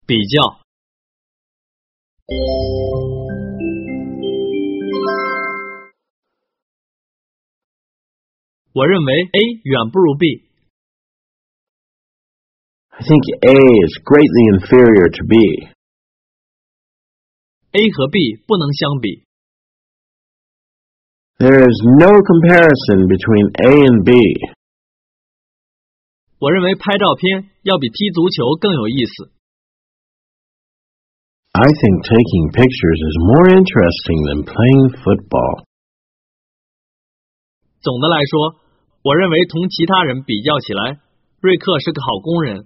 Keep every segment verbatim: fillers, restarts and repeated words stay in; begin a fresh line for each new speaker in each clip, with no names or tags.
比较。我认为 A 远不如 B。
I think A is greatly inferior to B.
A 和 B 不能相比。
There is no comparison between A and B.
我认为拍照片要比踢足球更有意思。
I think taking pictures is more interesting than playing football.
总的来说，我认为同其他人比较起来，瑞克是个好工人。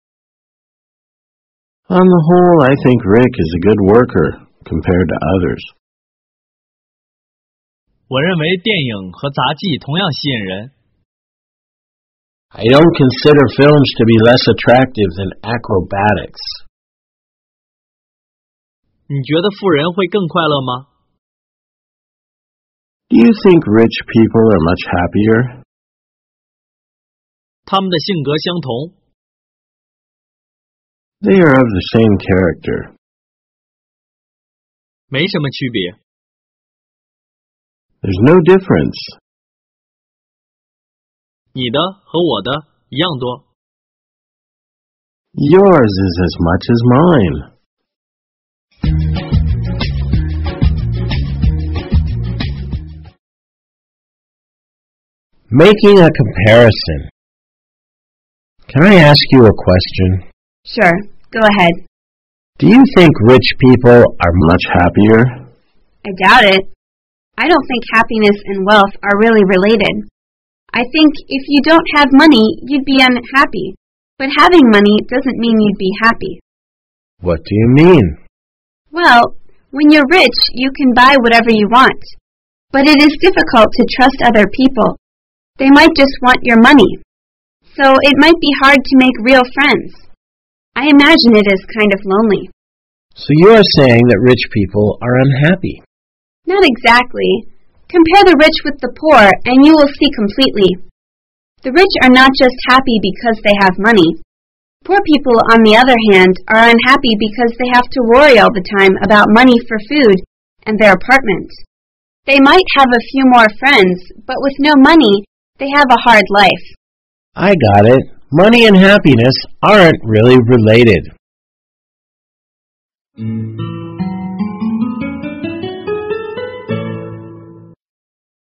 On the whole, I think Rick is a good worker compared to others.
我认为电影和杂技同样吸引人。
I don't consider films to be less attractive than acrobatics.
你觉得富人会更快乐吗？
Do you think rich people are much happier?
他们的性格相同。
They are of the same character.
没什么区别。
There's no difference.
你的和我的一样多。
Yours is as much as mine. Making a comparison. Can I ask you a question?
Sure, go ahead.
Do you think rich people are much happier?
I doubt it. I don't think happiness and wealth are really related. I think if you don't have money, you'd be unhappy. But having money doesn't mean you'd be happy.
What do you mean?
Well, when you're rich, you can buy whatever you want. But it is difficult to trust other people. They might just want your money. So it might be hard to make real friends. I imagine it is kind of lonely.
So you are saying that rich people are unhappy?
Not exactly. Compare the rich with the poor, and you will see completely. The rich are not just happy because they have money. Poor people, on the other hand, are unhappy because they have to worry all the time about money for food and their apartment. They might have a few more friends, but with no money, they have a hard life.
I got it. Money and happiness aren't really related.